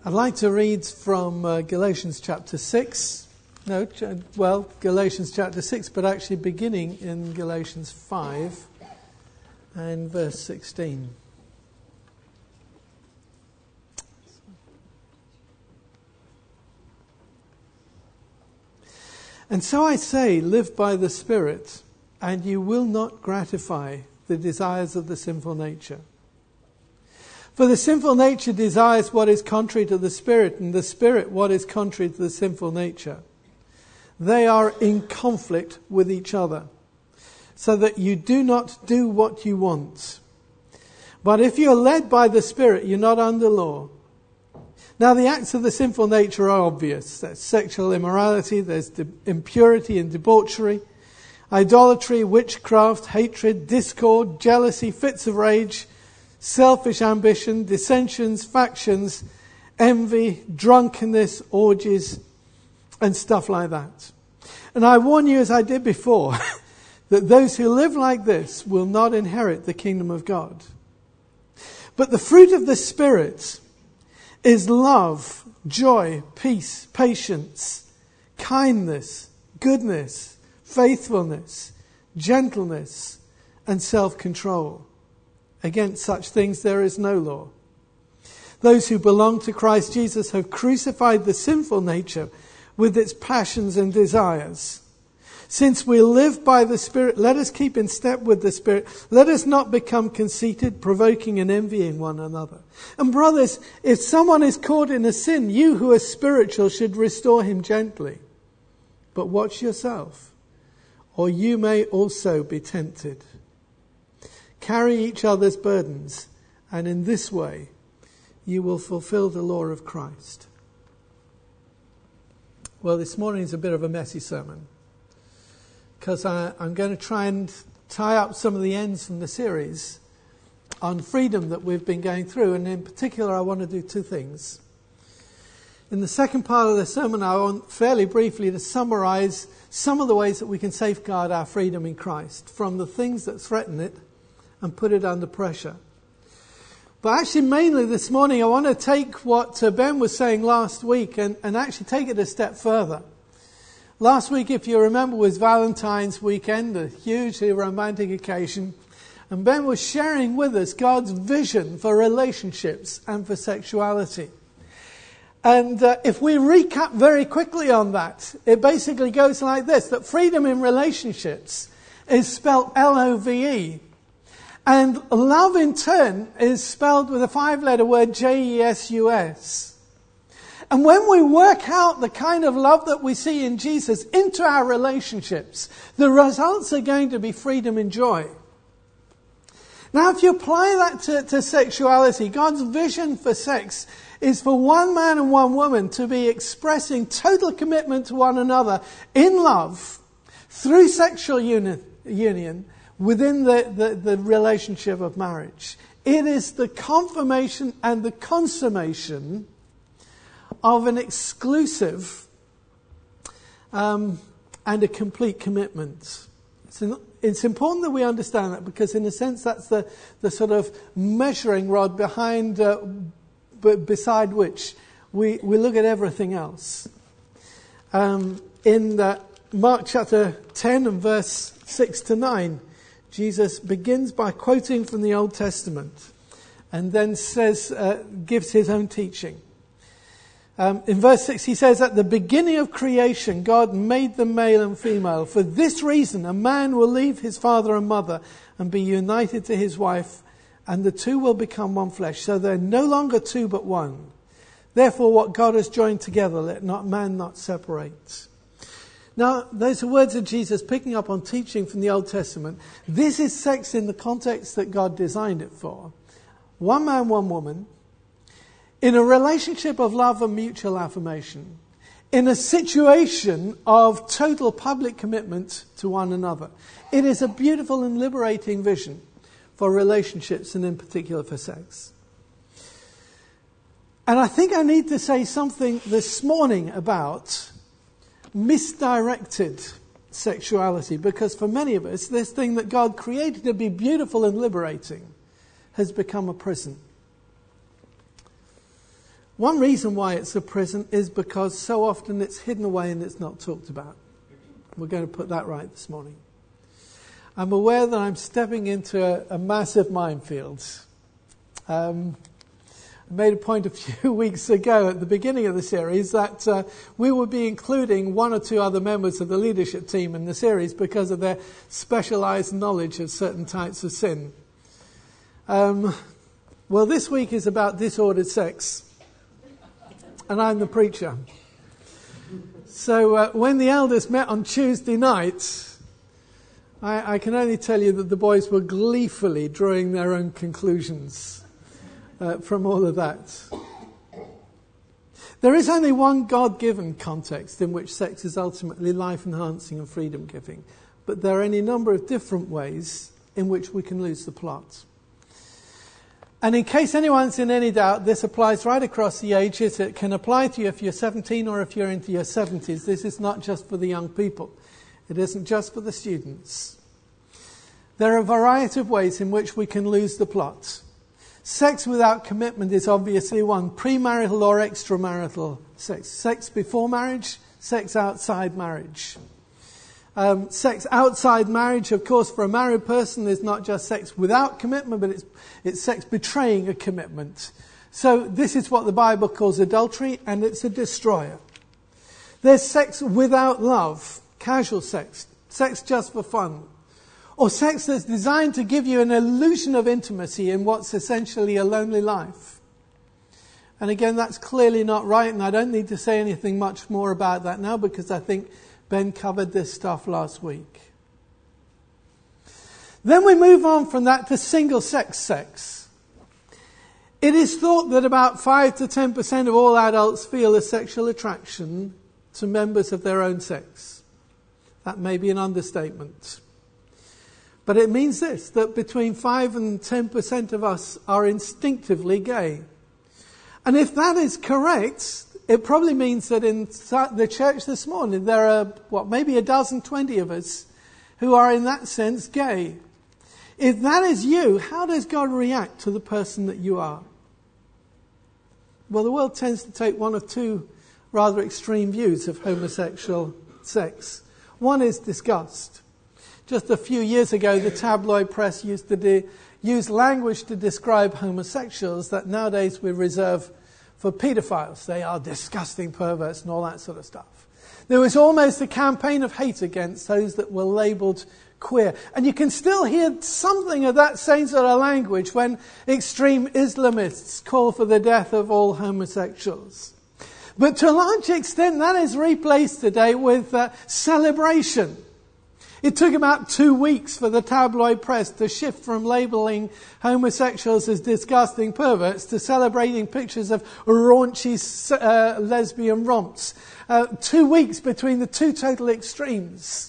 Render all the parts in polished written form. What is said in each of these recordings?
I'd like to read from Galatians chapter 6. Galatians chapter 6, but actually beginning in Galatians 5 and verse 16. And so I say, live by the Spirit, and you will not gratify the desires of the sinful nature. For the sinful nature desires what is contrary to the Spirit, and the Spirit what is contrary to the sinful nature. They are in conflict with each other, so that you do not do what you want. But if you are led by the Spirit, you're not under law. Now the acts of the sinful nature are obvious. There's sexual immorality, there's impurity and debauchery, idolatry, witchcraft, hatred, discord, jealousy, fits of rage, selfish ambition, dissensions, factions, envy, drunkenness, orgies, and stuff like that. And I warn you, as I did before, that those who live like this will not inherit the kingdom of God. But the fruit of the Spirit is love, joy, peace, patience, kindness, goodness, faithfulness, gentleness, and self-control. Against such things there is no law. Those who belong to Christ Jesus have crucified the sinful nature with its passions and desires. Since we live by the Spirit, let us keep in step with the Spirit. Let us not become conceited, provoking and envying one another. And brothers, if someone is caught in a sin, you who are spiritual should restore him gently. But watch yourself, or you may also be tempted. Carry each other's burdens, and in this way you will fulfill the law of Christ. Well, this morning is a bit of a messy sermon, because I'm going to try and tie up some of the ends from the series on freedom that we've been going through, and in particular I want to do two things. In the second part of the sermon, I want fairly briefly to summarize some of the ways that we can safeguard our freedom in Christ from the things that threaten it and put it under pressure. But actually, mainly this morning, I want to take what Ben was saying last week and actually take it a step further. Last week, if you remember, was Valentine's weekend, a hugely romantic occasion. And Ben was sharing with us God's vision for relationships and for sexuality. And if we recap very quickly on that, it basically goes like this, that freedom in relationships is spelled L-O-V-E. And love in turn is spelled with a 5-letter word, J-E-S-U-S. And when we work out the kind of love that we see in Jesus into our relationships, the results are going to be freedom and joy. Now, if you apply that to sexuality, God's vision for sex is for one man and one woman to be expressing total commitment to one another in love through sexual union within the relationship of marriage. It is the confirmation and the consummation of an exclusive and a complete commitment. It's important that we understand that, because in a sense that's the sort of measuring rod beside which we look at everything else. In Mark chapter 10 and verse 6 to 9, Jesus begins by quoting from the Old Testament and then gives his own teaching. In verse 6 he says, at the beginning of creation, God made them male and female. For this reason, a man will leave his father and mother and be united to his wife, and the two will become one flesh. So they're no longer two but one. Therefore, what God has joined together, let man not separate. Now, those are words of Jesus picking up on teaching from the Old Testament. This is sex in the context that God designed it for. One man, one woman, in a relationship of love and mutual affirmation, in a situation of total public commitment to one another. It is a beautiful and liberating vision for relationships, and in particular for sex. And I think I need to say something this morning about misdirected sexuality, because for many of us, this thing that God created to be beautiful and liberating has become a prison. One reason why it's a prison is because so often it's hidden away and it's not talked about. We're going to put that right this morning. I'm aware that I'm stepping into a massive minefield. I made a point a few weeks ago at the beginning of the series that we would be including one or two other members of the leadership team in the series because of their specialized knowledge of certain types of sin. Well, this week is about disordered sex, and I'm the preacher. So when the elders met on Tuesday night, I can only tell you that the boys were gleefully drawing their own conclusions from all of that. There is only one God-given context in which sex is ultimately life-enhancing and freedom-giving, but there are any number of different ways in which we can lose the plot. And in case anyone's in any doubt, this applies right across the ages. It can apply to you if you're 17 or if you're into your 70s. This is not just for the young people. It isn't just for the students. There are a variety of ways in which we can lose the plot. Sex without commitment is obviously one. Premarital or extramarital sex. Sex before marriage, sex outside marriage. Sex outside marriage, of course, for a married person is not just sex without commitment, but it's sex betraying a commitment. So this is what the Bible calls adultery, and it's a destroyer. There's sex without love, casual sex, sex just for fun, or sex that's designed to give you an illusion of intimacy in what's essentially a lonely life. And again, that's clearly not right, and I don't need to say anything much more about that now because I think Ben covered this stuff last week. Then we move on from that to single-sex sex. It is thought that about 5 to 10% of all adults feel a sexual attraction to members of their own sex. That may be an understatement. But it means this, that between 5 and 10% of us are instinctively gay. And if that is correct, it probably means that in the church this morning there are, maybe 20 of us who are in that sense gay. If that is you, how does God react to the person that you are? Well, the world tends to take one of two rather extreme views of homosexual sex. One is disgust. Just a few years ago, the tabloid press used to use language to describe homosexuals that nowadays we reserve for paedophiles. They are disgusting perverts and all that sort of stuff. There was almost a campaign of hate against those that were labelled queer. And you can still hear something of that same sort of language when extreme Islamists call for the death of all homosexuals. But to a large extent, that is replaced today with celebration. It took about 2 weeks for the tabloid press to shift from labelling homosexuals as disgusting perverts to celebrating pictures of raunchy lesbian romps. 2 weeks between the two total extremes.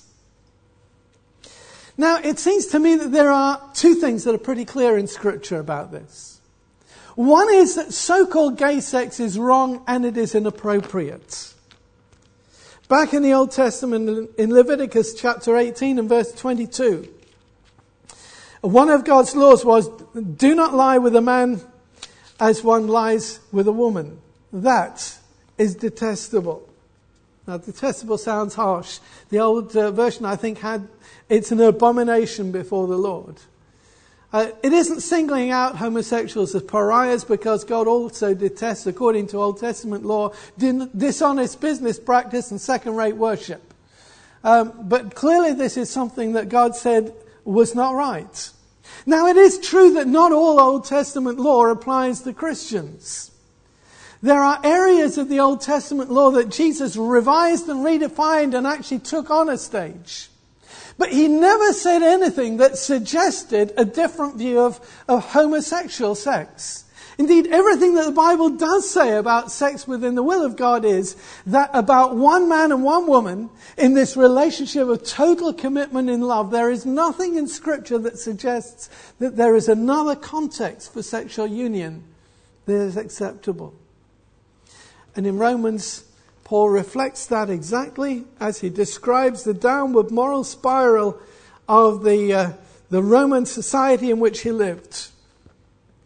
Now, it seems to me that there are two things that are pretty clear in Scripture about this. One is that so-called gay sex is wrong and it is inappropriate. Back in the Old Testament, in Leviticus chapter 18 and verse 22, one of God's laws was, do not lie with a man as one lies with a woman. That is detestable. Now, detestable sounds harsh. The old version, I think, had, it's an abomination before the Lord. It isn't singling out homosexuals as pariahs because God also detests, according to Old Testament law, dishonest business practice and second-rate worship. But clearly this is something that God said was not right. Now, it is true that not all Old Testament law applies to Christians. There are areas of the Old Testament law that Jesus revised and redefined and actually took on a stage. But he never said anything that suggested a different view of homosexual sex. Indeed, everything that the Bible does say about sex within the will of God is that about one man and one woman in this relationship of total commitment in love, there is nothing in Scripture that suggests that there is another context for sexual union that is acceptable. And in Romans, Paul reflects that exactly as he describes the downward moral spiral of the Roman society in which he lived.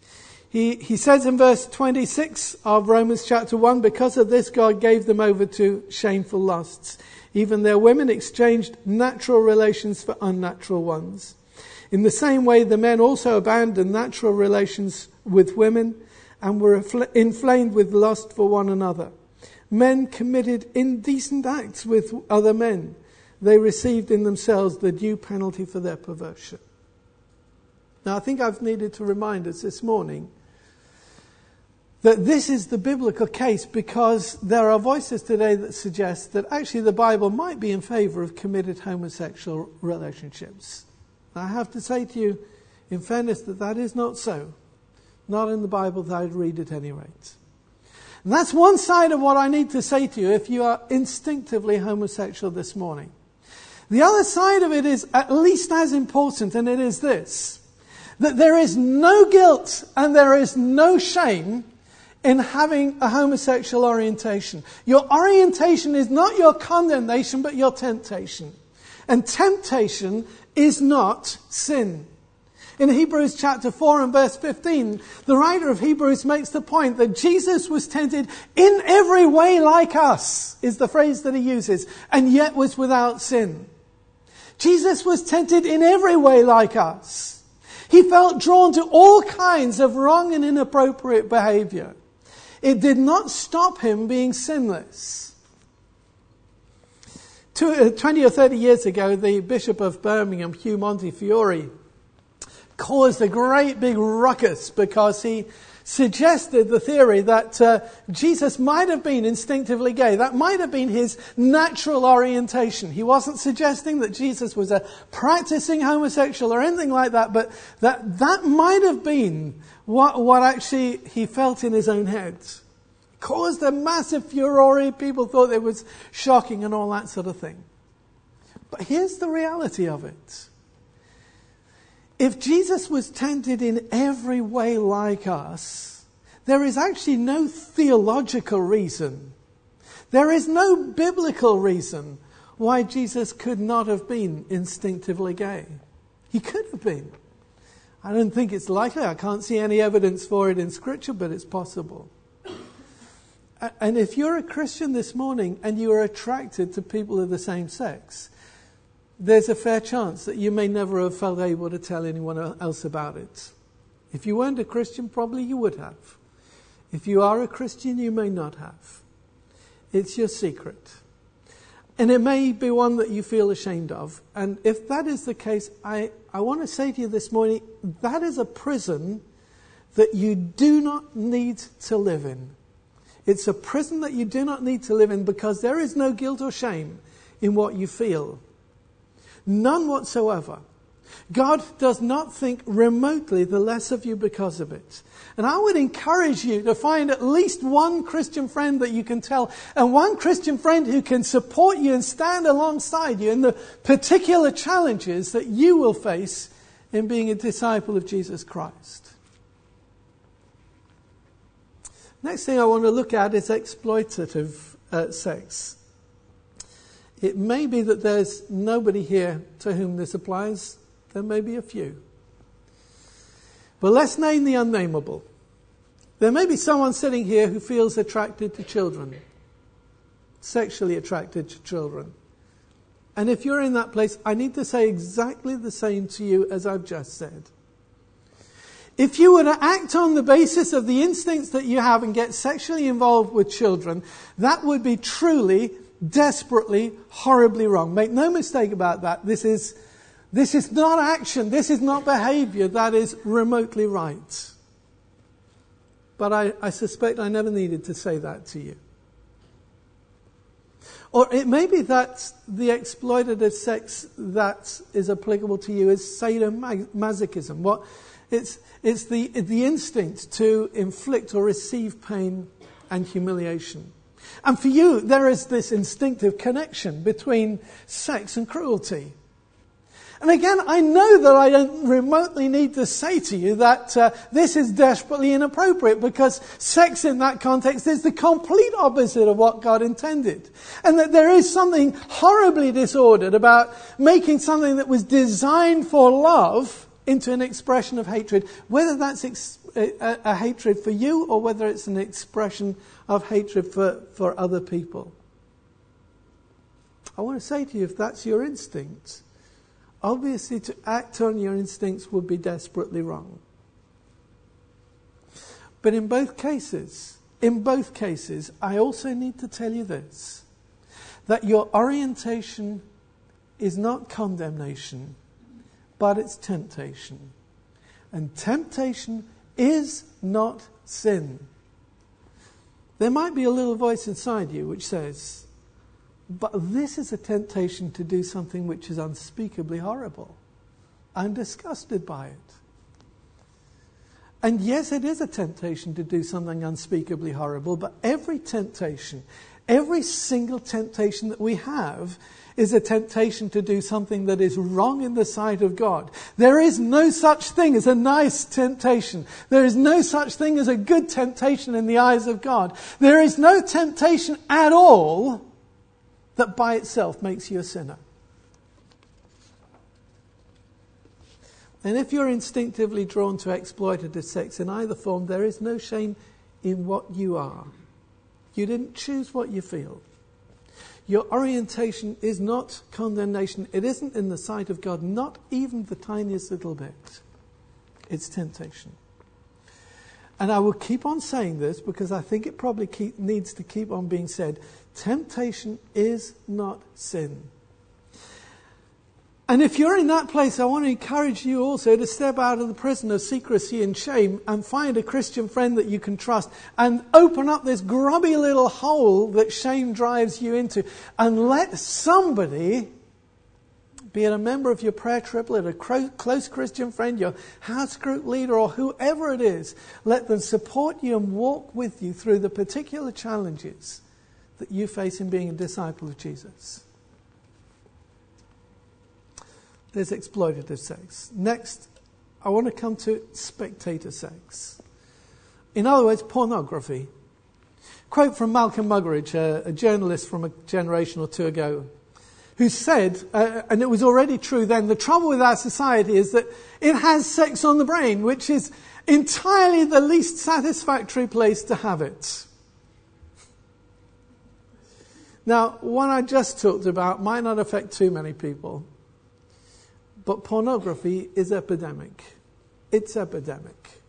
He says in verse 26 of Romans chapter 1, because of this God gave them over to shameful lusts. Even their women exchanged natural relations for unnatural ones. In the same way, the men also abandoned natural relations with women and were inflamed with lust for one another. Men committed indecent acts with other men. They received in themselves the due penalty for their perversion. Now, I think I've needed to remind us this morning that this is the biblical case, because there are voices today that suggest that actually the Bible might be in favour of committed homosexual relationships. I have to say to you, in fairness, that is not so. Not in the Bible that I'd read at any rate. And that's one side of what I need to say to you if you are instinctively homosexual this morning. The other side of it is at least as important, and it is this: that there is no guilt and there is no shame in having a homosexual orientation. Your orientation is not your condemnation, but your temptation. And temptation is not sin. In Hebrews chapter 4 and verse 15, the writer of Hebrews makes the point that Jesus was tempted in every way like us, is the phrase that he uses, and yet was without sin. Jesus was tempted in every way like us. He felt drawn to all kinds of wrong and inappropriate behavior. It did not stop him being sinless. 20 or 30 years ago, the Bishop of Birmingham, Hugh Montefiore, caused a great big ruckus because he suggested the theory that Jesus might have been instinctively gay. That might have been his natural orientation. He wasn't suggesting that Jesus was a practicing homosexual or anything like that, but that might have been what actually he felt in his own head. Caused a massive furore. People thought it was shocking and all that sort of thing. But here's the reality of it. If Jesus was tempted in every way like us, there is actually no theological reason. There is no biblical reason why Jesus could not have been instinctively gay. He could have been. I don't think it's likely. I can't see any evidence for it in Scripture, but it's possible. And if you're a Christian this morning and you are attracted to people of the same sex, there's a fair chance that you may never have felt able to tell anyone else about it. If you weren't a Christian, probably you would have. If you are a Christian, you may not have. It's your secret. And it may be one that you feel ashamed of. And if that is the case, I want to say to you this morning, that is a prison that you do not need to live in. It's a prison that you do not need to live in, because there is no guilt or shame in what you feel. None whatsoever. God does not think remotely the less of you because of it. And I would encourage you to find at least one Christian friend that you can tell, and one Christian friend who can support you and stand alongside you in the particular challenges that you will face in being a disciple of Jesus Christ. Next thing I want to look at is exploitative sex. It may be that there's nobody here to whom this applies. There may be a few. But let's name the unnameable. There may be someone sitting here who feels attracted to children, sexually attracted to children. And if you're in that place, I need to say exactly the same to you as I've just said. If you were to act on the basis of the instincts that you have and get sexually involved with children, that would be truly, desperately, horribly wrong. Make no mistake about that. This is not action. This is not behavior that is remotely right. But I suspect I never needed to say that to you. Or it may be that the exploitative sex that is applicable to you is sadomasochism. It's the instinct to inflict or receive pain and humiliation. And for you, there is this instinctive connection between sex and cruelty. And again, I know that I don't remotely need to say to you that this is desperately inappropriate, because sex in that context is the complete opposite of what God intended. And that there is something horribly disordered about making something that was designed for love into an expression of hatred, whether that's a hatred for you or whether it's an expression of hatred for other people. I want to say to you, if that's your instinct, obviously to act on your instincts would be desperately wrong. But in both cases, I also need to tell you this, that your orientation is not condemnation, but it's temptation. And temptation is not sin. There might be a little voice inside you which says, but this is a temptation to do something which is unspeakably horrible. I'm disgusted by it. And yes, it is a temptation to do something unspeakably horrible, but every temptation, every single temptation that we have is a temptation to do something that is wrong in the sight of God. There is no such thing as a nice temptation. There is no such thing as a good temptation in the eyes of God. There is no temptation at all that by itself makes you a sinner. And if you're instinctively drawn to exploitative sex in either form, there is no shame in what you are. You didn't choose what you feel. Your orientation is not condemnation. It isn't in the sight of God, not even the tiniest little bit. It's temptation. And I will keep on saying this because I think it probably needs to keep on being said. Temptation is not sin. And if you're in that place, I want to encourage you also to step out of the prison of secrecy and shame and find a Christian friend that you can trust and open up this grubby little hole that shame drives you into and let somebody, be it a member of your prayer triplet, a close Christian friend, your house group leader or whoever it is, let them support you and walk with you through the particular challenges that you face in being a disciple of Jesus. There's exploitative sex. Next, I want to come to spectator sex. In other words, pornography. Quote from Malcolm Muggeridge, a journalist from a generation or two ago, who said, and it was already true then, the trouble with our society is that it has sex on the brain, which is entirely the least satisfactory place to have it. Now, what I just talked about might not affect too many people. But pornography is epidemic. It's epidemic.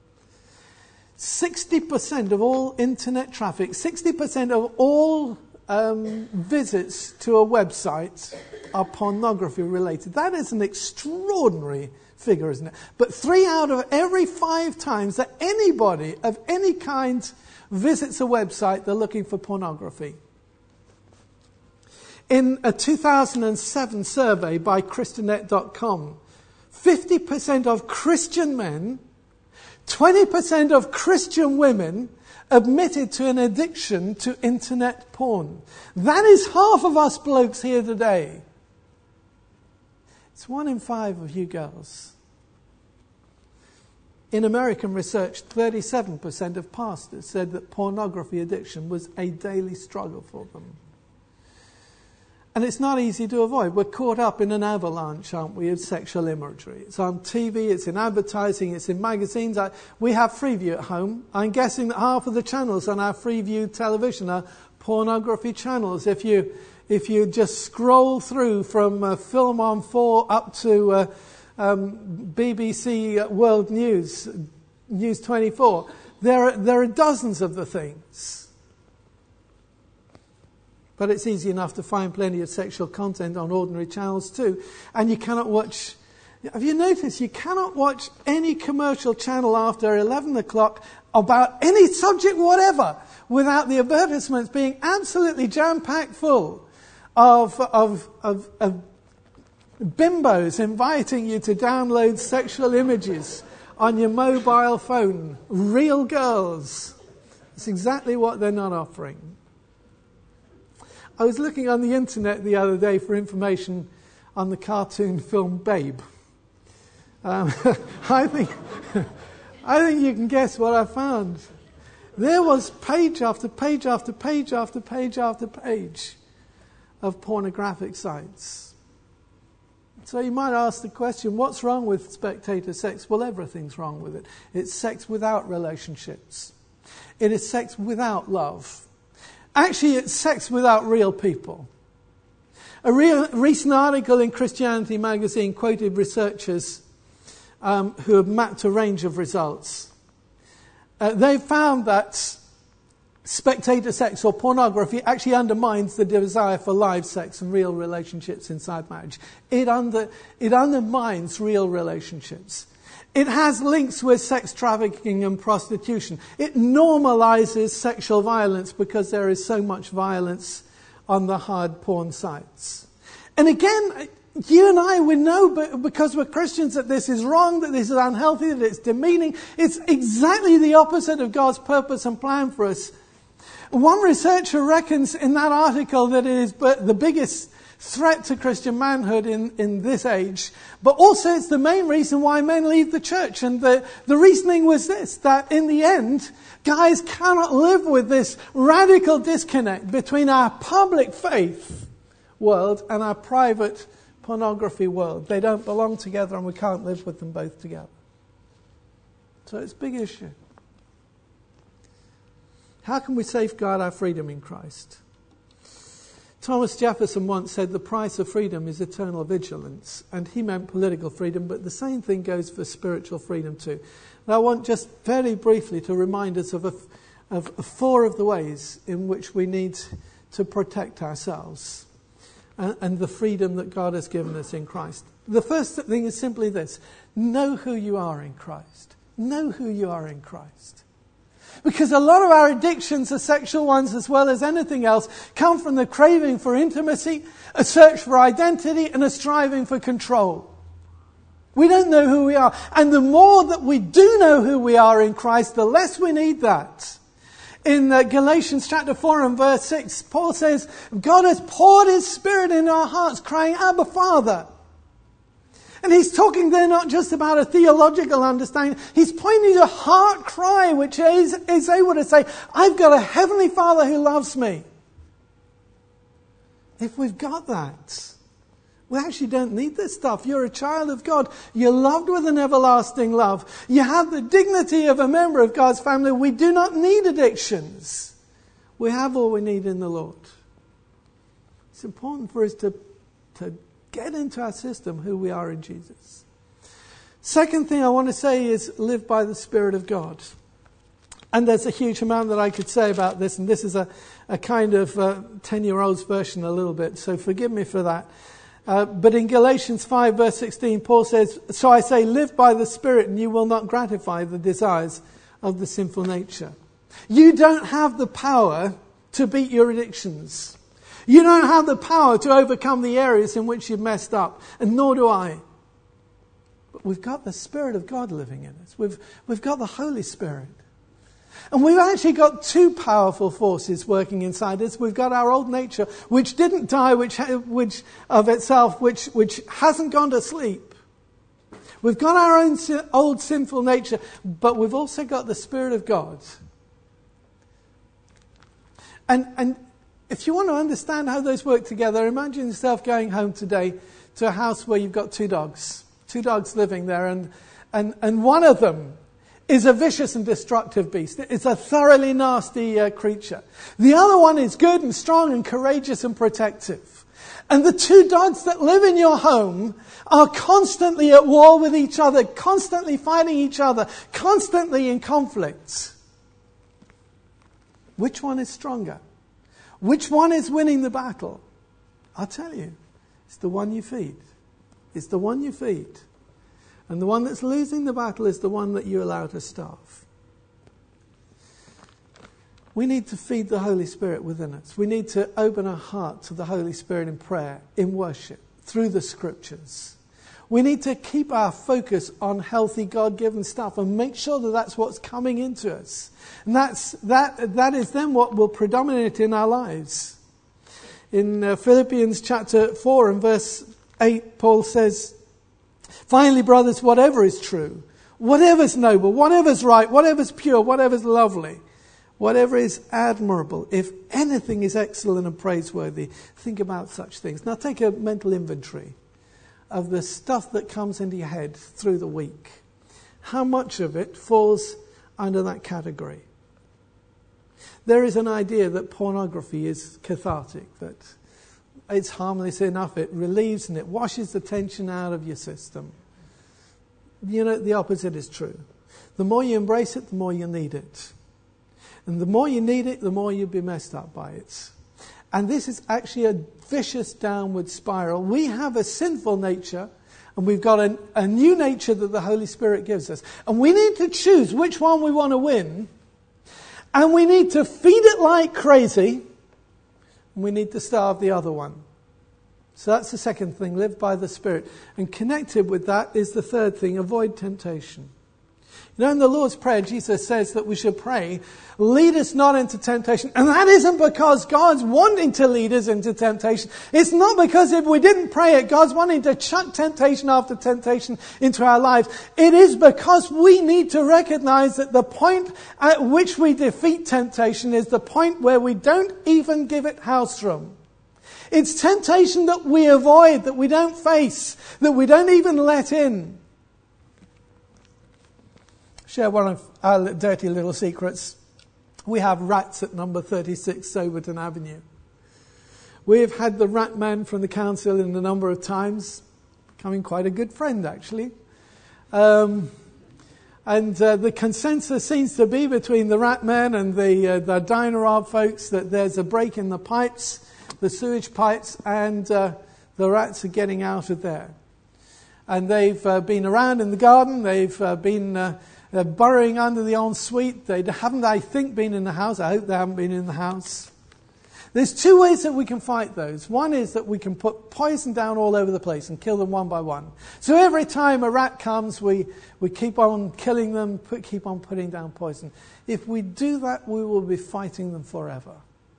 60% of all internet traffic, 60% of all visits to a website are pornography related. That is an extraordinary figure, isn't it? But 3 out of every 5 times that anybody of any kind visits a website, they're looking for pornography. In a 2007 survey by Christianet.com, 50% of Christian men, 20% of Christian women admitted to an addiction to internet porn. That is half of us blokes here today. It's 1 in 5 of you girls. In American research, 37% of pastors said that pornography addiction was a daily struggle for them. And it's not easy to avoid. We're caught up in an avalanche, aren't we, of sexual imagery. It's on TV, it's in advertising, it's in magazines. We have Freeview at home. I'm guessing that half of the channels on our Freeview television are pornography channels. If you just scroll through from Film on 4 up to BBC World News, News 24, there are dozens of the things. But it's easy enough to find plenty of sexual content on ordinary channels too. And you cannot watch... Have you noticed you cannot watch any commercial channel after 11 o'clock about any subject whatever without the advertisements being absolutely jam-packed full of bimbos inviting you to download sexual images on your mobile phone. Real girls. It's exactly what they're not offering. I was looking on the internet the other day for information on the cartoon film Babe. I think you can guess what I found. There was page after page after page after page after page of pornographic sites. So you might ask the question, what's wrong with spectator sex? Well, everything's wrong with it. It's sex without relationships. It is sex without love. Actually, it's sex without real people. A recent article in Christianity magazine quoted researchers who have mapped a range of results. They found that spectator sex or pornography actually undermines the desire for live sex and real relationships inside marriage. It undermines real relationships. It has links with sex trafficking and prostitution. It normalizes sexual violence because there is so much violence on the hard porn sites. And again, you and I, we know because we're Christians that this is wrong, that this is unhealthy, that it's demeaning. It's exactly the opposite of God's purpose and plan for us. One researcher reckons in that article that it is the biggest threat to Christian manhood in this age, but also it's the main reason why men leave the church. And the reasoning was this, that in the end, guys cannot live with this radical disconnect between our public faith world and our private pornography world. They don't belong together and we can't live with them both together. So it's a big issue. How can we safeguard our freedom in Christ? Thomas Jefferson once said the price of freedom is eternal vigilance, and he meant political freedom, but the same thing goes for spiritual freedom too. Now I want just very briefly to remind us of four of the ways in which we need to protect ourselves and the freedom that God has given us in Christ. The first thing is simply this: know who you are in Christ. Know who you are in Christ. Because a lot of our addictions, the sexual ones as well as anything else, come from the craving for intimacy, a search for identity, and a striving for control. We don't know who we are. And the more that we do know who we are in Christ, the less we need that. In Galatians chapter 4 and verse 6, Paul says, God has poured His Spirit in our hearts, crying, Abba, Father. And he's talking there not just about a theological understanding. He's pointing to a heart cry, which is able to say, I've got a heavenly Father who loves me. If we've got that, we actually don't need this stuff. You're a child of God. You're loved with an everlasting love. You have the dignity of a member of God's family. We do not need addictions. We have all we need in the Lord. It's important for us to get into our system who we are in Jesus. Second thing I want to say is live by the Spirit of God. And there's a huge amount that I could say about this, and this is a kind of 10-year-old's version a little bit, so forgive me for that. But in Galatians 5 verse 16, Paul says, so I say, live by the Spirit and you will not gratify the desires of the sinful nature. You don't have the power to beat your addictions. You don't have the power to overcome the areas in which you've messed up, and nor do I. But we've got the Spirit of God living in us. We've got the Holy Spirit. And we've actually got two powerful forces working inside us. We've got our old nature, which didn't die, which of itself, which hasn't gone to sleep. We've got our own old sinful nature, but we've also got the Spirit of God. And if you want to understand how those work together, imagine yourself going home today to a house where you've got two dogs living there, and one of them is a vicious and destructive beast. It's a thoroughly nasty creature. The other one is good and strong and courageous and protective. And the two dogs that live in your home are constantly at war with each other, constantly fighting each other, constantly in conflict. Which one is stronger? Which one is winning the battle? I'll tell you, it's the one you feed. It's the one you feed. And the one that's losing the battle is the one that you allow to starve. We need to feed the Holy Spirit within us. We need to open our heart to the Holy Spirit in prayer, in worship, through the Scriptures. We need to keep our focus on healthy, God-given stuff and make sure that that's what's coming into us. And that is then what will predominate in our lives. In Philippians chapter 4 and verse 8, Paul says, finally, brothers, whatever is true, whatever's noble, whatever's right, whatever's pure, whatever's lovely, whatever is admirable, if anything is excellent and praiseworthy, think about such things. Now take a mental inventory of the stuff that comes into your head through the week, how much of it falls under that category? There is an idea that pornography is cathartic, that it's harmless enough, it relieves and it washes the tension out of your system. You know, the opposite is true. The more you embrace it, the more you need it. And the more you need it, the more you'll be messed up by it. And this is actually a vicious downward spiral. We have a sinful nature, and we've got a new nature that the Holy Spirit gives us. And we need to choose which one we want to win. And we need to feed it like crazy. And we need to starve the other one. So that's the second thing, live by the Spirit. And connected with that is the third thing, avoid temptation. You know, in the Lord's Prayer, Jesus says that we should pray, lead us not into temptation. And that isn't because God's wanting to lead us into temptation. It's not because if we didn't pray it, God's wanting to chuck temptation after temptation into our lives. It is because we need to recognize that the point at which we defeat temptation is the point where we don't even give it house room. It's temptation that we avoid, that we don't face, that we don't even let in. Share one of our dirty little secrets. We have rats at number 36 Soberton Avenue. We've had the rat man from the council in a number of times, becoming quite a good friend actually. And the consensus seems to be between the rat man and the Dynarob folks that there's a break in the pipes, the sewage pipes, and the rats are getting out of there. And they've been around in the garden, they've been burrowing under the ensuite. They haven't, I think, been in the house. I hope they haven't been in the house. There's two ways that we can fight those. One is that we can put poison down all over the place and kill them one by one. So every time a rat comes, we keep on killing them, keep on putting down poison. If we do that, we will be fighting them forever.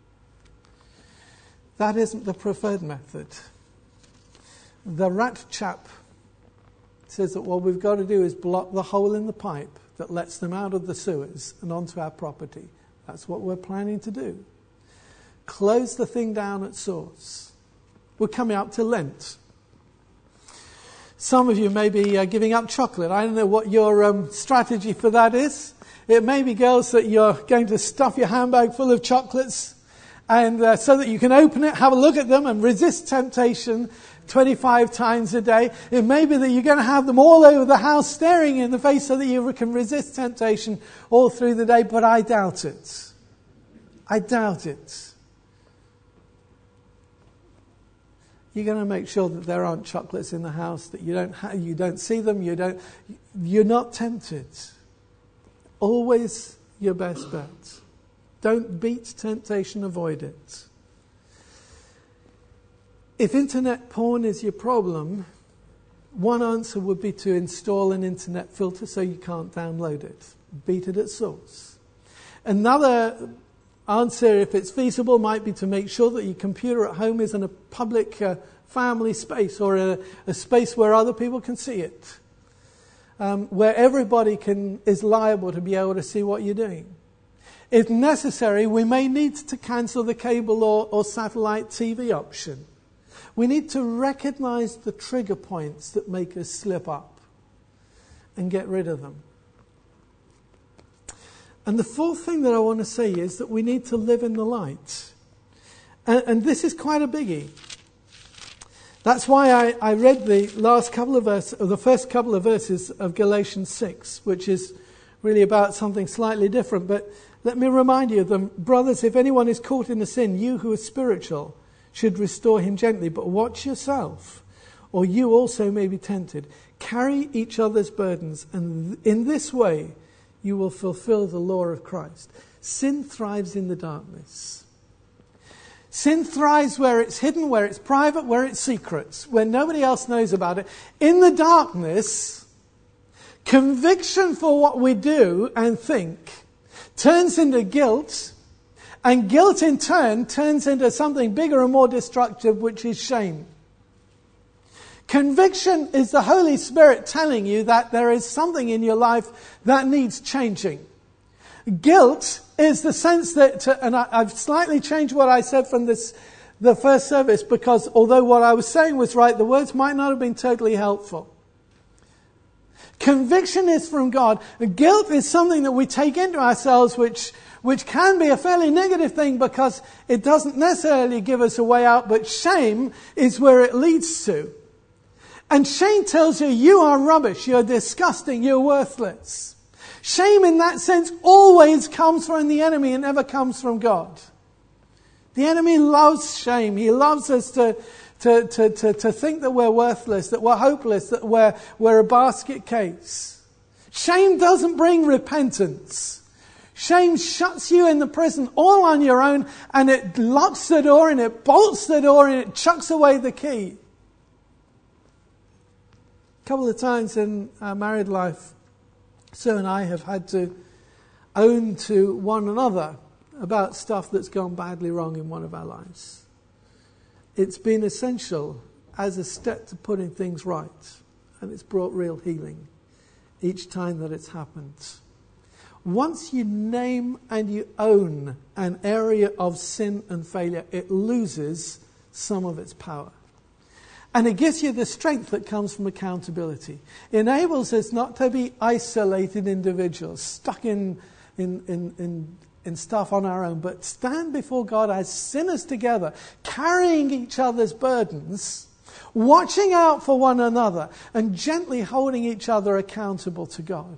That isn't the preferred method. The rat chap says that what we've got to do is block the hole in the pipe that lets them out of the sewers and onto our property. That's what we're planning to do. Close the thing down at source. We're coming up to Lent. Some of you may be giving up chocolate. I don't know what your strategy for that is. It may be, girls, that you're going to stuff your handbag full of chocolates and so that you can open it, have a look at them and resist temptation 25 times a day. It may be that you're going to have them all over the house staring in the face so that you can resist temptation all through the day, but I doubt it. I doubt it. You're going to make sure that there aren't chocolates in the house, that you don't see them, you're not tempted. Always your best bet. Don't beat temptation, avoid it. If internet porn is your problem, one answer would be to install an internet filter so you can't download it. Beat it at source. Another answer, if it's feasible, might be to make sure that your computer at home is in a public family space or a space where other people can see it, where everybody is liable to be able to see what you're doing. If necessary, we may need to cancel the cable or satellite TV option. We need to recognize the trigger points that make us slip up and get rid of them. And the fourth thing that I want to say is that we need to live in the light. And this is quite a biggie. That's why I read the first couple of verses of Galatians 6, which is really about something slightly different. But let me remind you of them. Brothers, if anyone is caught in a sin, you who are spiritual should restore him gently. But watch yourself, or you also may be tempted. Carry each other's burdens, and in this way you will fulfill the law of Christ. Sin thrives in the darkness. Sin thrives where it's hidden, where it's private, where it's secret, where nobody else knows about it. In the darkness, conviction for what we do and think turns into guilt, and guilt in turn turns into something bigger and more destructive, which is shame. Conviction is the Holy Spirit telling you that there is something in your life that needs changing. Guilt is the sense that, and I've slightly changed what I said from this the first service because although what I was saying was right, the words might not have been totally helpful. Conviction is from God. Guilt is something that we take into ourselves, which can be a fairly negative thing because it doesn't necessarily give us a way out, but shame is where it leads to. And shame tells you, you are rubbish, you're disgusting, you're worthless. Shame in that sense always comes from the enemy, it never comes from God. The enemy loves shame. He loves us to think that we're worthless, that we're hopeless, that we're a basket case. Shame doesn't bring repentance. Shame shuts you in the prison all on your own, and it locks the door and it bolts the door and it chucks away the key. A couple of times in our married life, Sue and I have had to own to one another about stuff that's gone badly wrong in one of our lives. It's been essential as a step to putting things right, and it's brought real healing each time that it's happened. Once you name and you own an area of sin and failure, it loses some of its power. And it gives you the strength that comes from accountability. It enables us not to be isolated individuals, stuck in stuff on our own, but stand before God as sinners together, carrying each other's burdens, watching out for one another, and gently holding each other accountable to God.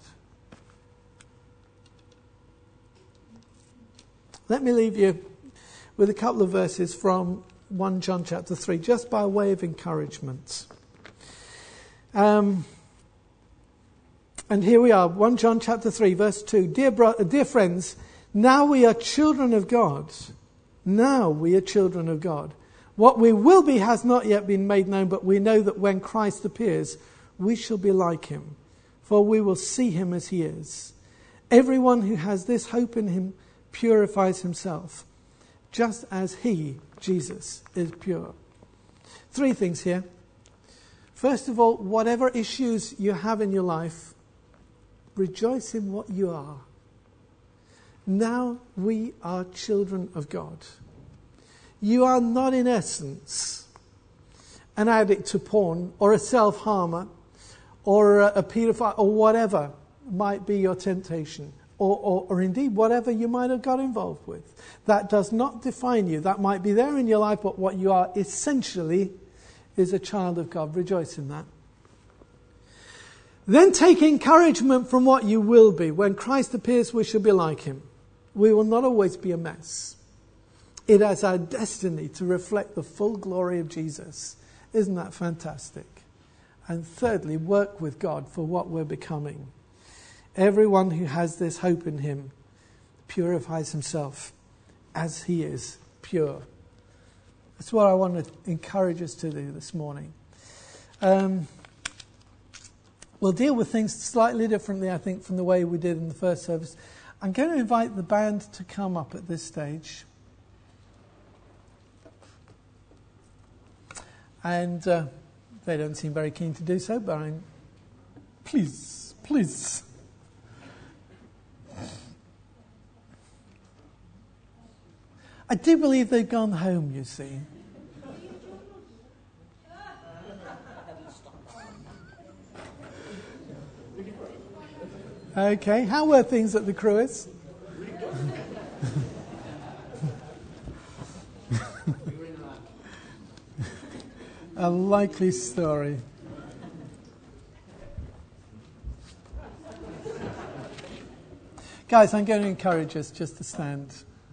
Let me leave you with a couple of verses from 1 John chapter 3, just by way of encouragement. And here we are, 1 John chapter 3, verse 2. Dear friends, now we are children of God. Now we are children of God. What we will be has not yet been made known, but we know that when Christ appears, we shall be like him, for we will see him as he is. Everyone who has this hope in him purifies himself, just as he, Jesus, is pure. 3 things here. First of all, whatever issues you have in your life, rejoice in what you are. Now we are children of God. You are not in essence an addict to porn or a self-harmer or a paedophile or whatever might be your temptation. Or indeed whatever you might have got involved with. That does not define you. That might be there in your life, but what you are essentially is a child of God. Rejoice in that. Then take encouragement from what you will be. When Christ appears, we shall be like him. We will not always be a mess. It is our destiny to reflect the full glory of Jesus. Isn't that fantastic? And thirdly, work with God for what we're becoming. Everyone who has this hope in him purifies himself as he is pure. That's what I want to encourage us to do this morning. We'll deal with things slightly differently, I think, from the way we did in the first service. I'm going to invite the band to come up at this stage. And they don't seem very keen to do so, but please. I do believe they've gone home, you see. Okay, how were things at the cruise? A likely story. Guys, I'm going to encourage us just to stand.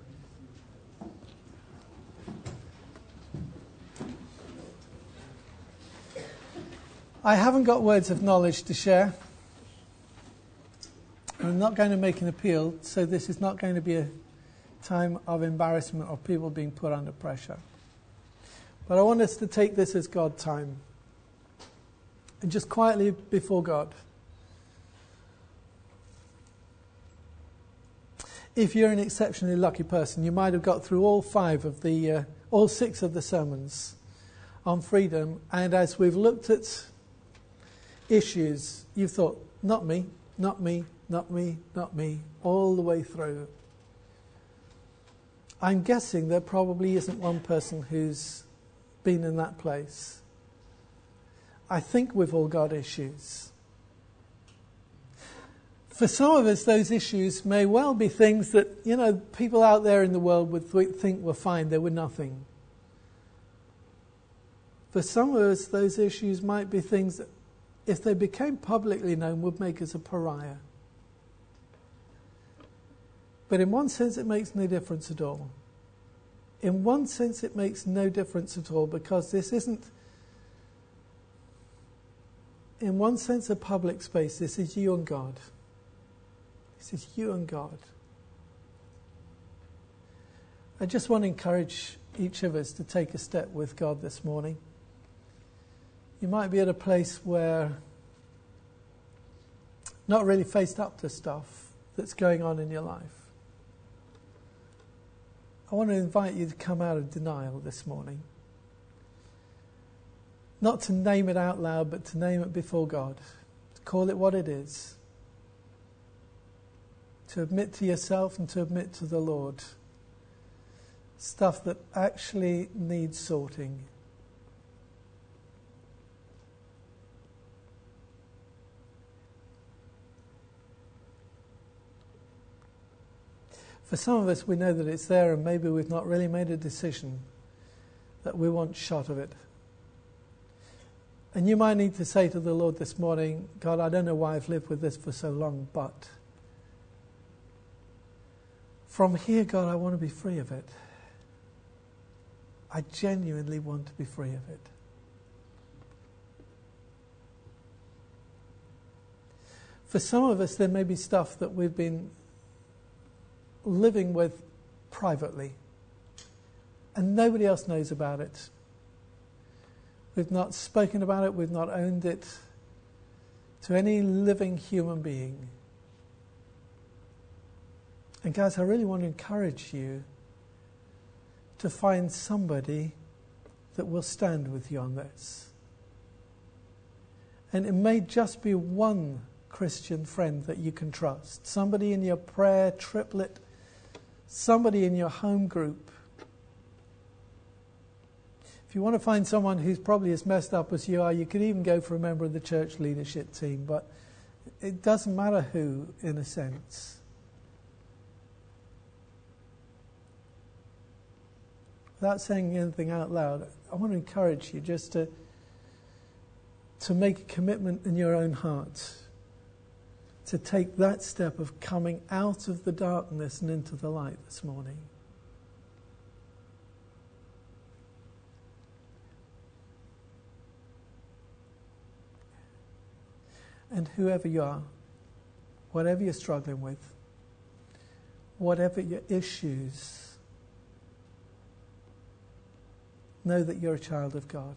I haven't got words of knowledge to share. I'm not going to make an appeal, so this is not going to be a time of embarrassment or people being put under pressure. But I want us to take this as God time. And just quietly before God. If you're an exceptionally lucky person, you might have got through all 6 of the sermons on freedom. And as we've looked at issues, you've thought, not me, not me, not me, not me, all the way through. I'm guessing there probably isn't one person who's been in that place. I think we've all got issues. For some of us, those issues may well be things that, people out there in the world would think were fine. They were nothing. For some of us, those issues might be things that, if they became publicly known, would make us a pariah. But in one sense, it makes no difference at all. In one sense, it makes no difference at all, because this isn't, in one sense, a public space. This is you and God. This is you and God. I just want to encourage each of us to take a step with God this morning. You might be at a place where not really faced up to stuff that's going on in your life. I want to invite you to come out of denial this morning. Not to name it out loud, but to name it before God. To call it what it is. To admit to yourself and to admit to the Lord stuff that actually needs sorting. For some of us, we know that it's there, and maybe we've not really made a decision that we want shot of it. And you might need to say to the Lord this morning, God, I don't know why I've lived with this for so long, but from here, God, I want to be free of it. I genuinely want to be free of it. For some of us, there may be stuff that we've been living with privately, and nobody else knows about it. We've not spoken about it, we've not owned it to any living human being. And guys, I really want to encourage you to find somebody that will stand with you on this. And it may just be one Christian friend that you can trust. Somebody in your prayer triplet, somebody in your home group. If you want to find someone who's probably as messed up as you are, you could even go for a member of the church leadership team, but it doesn't matter who, in a sense. Without saying anything out loud, I want to encourage you just to make a commitment in your own heart to take that step of coming out of the darkness and into the light this morning. And whoever you are, whatever you're struggling with, whatever your issues, know that you're a child of God.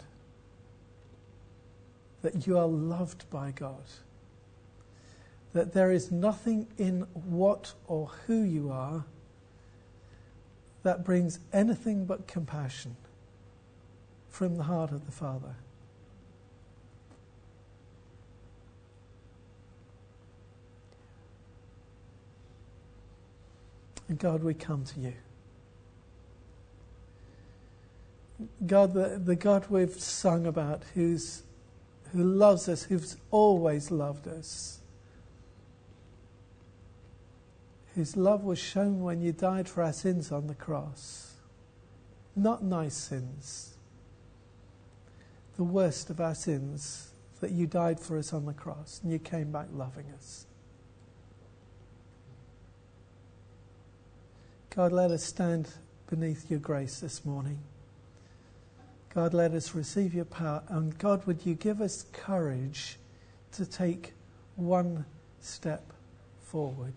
That you are loved by God. That there is nothing in what or who you are that brings anything but compassion from the heart of the Father. And God, we come to you. God, the God we've sung about, who loves us, who's always loved us, whose love was shown when you died for our sins on the cross. Not nice sins, the worst of our sins, that you died for us on the cross and you came back loving us. God, let us stand beneath your grace this morning. God, let us receive your power. And God, would you give us courage to take one step forward?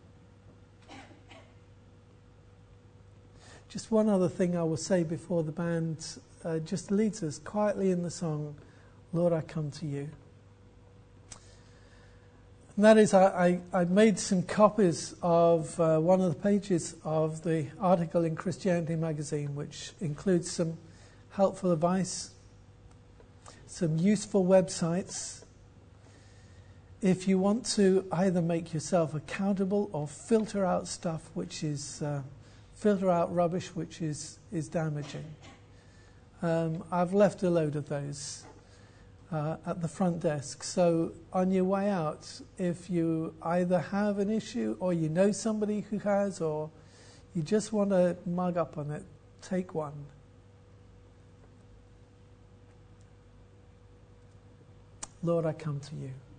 Just one other thing I will say before the band just leads us quietly in the song, Lord, I Come to You. And that is, I made some copies of one of the pages of the article in Christianity Magazine, which includes some helpful advice, some useful websites. If you want to either make yourself accountable or filter out stuff which is filter out rubbish which is damaging. I've left a load of those at the front desk. So on your way out, if you either have an issue or you know somebody who has, or you just want to mug up on it, take one. Lord, I come to you.